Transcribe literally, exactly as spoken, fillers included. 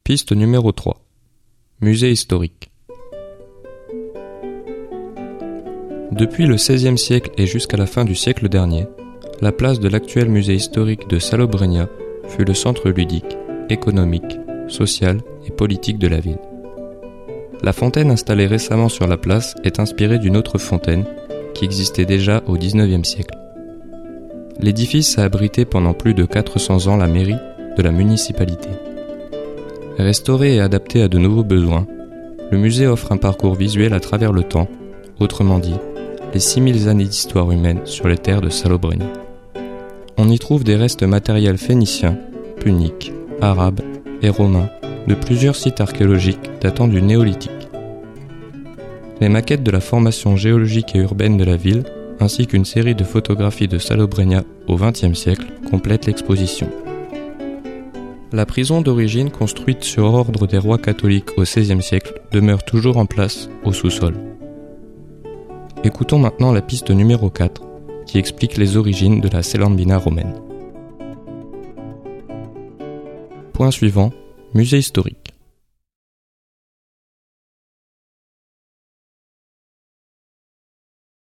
Piste numéro trois. Musée historique. Depuis le seizième siècle et jusqu'à la fin du siècle dernier, la place de l'actuel musée historique de Salobreña fut le centre ludique, économique, social et politique de la ville. La fontaine installée récemment sur la place est inspirée d'une autre fontaine qui existait déjà au dix-neuvième siècle. L'édifice a abrité pendant plus de quatre cents ans la mairie de la municipalité. Restauré et adapté à de nouveaux besoins, le musée offre un parcours visuel à travers le temps, autrement dit, les six mille années d'histoire humaine sur les terres de Salobreña. On y trouve des restes matériels phéniciens, puniques, arabes et romains de plusieurs sites archéologiques datant du néolithique. Les maquettes de la formation géologique et urbaine de la ville, ainsi qu'une série de photographies de Salobreña au vingtième siècle, complètent l'exposition. La prison d'origine, construite sur ordre des rois catholiques au seizième siècle, demeure toujours en place au sous-sol. Écoutons maintenant la piste numéro quatre, qui explique les origines de la Celambina romaine. Point suivant, musée historique.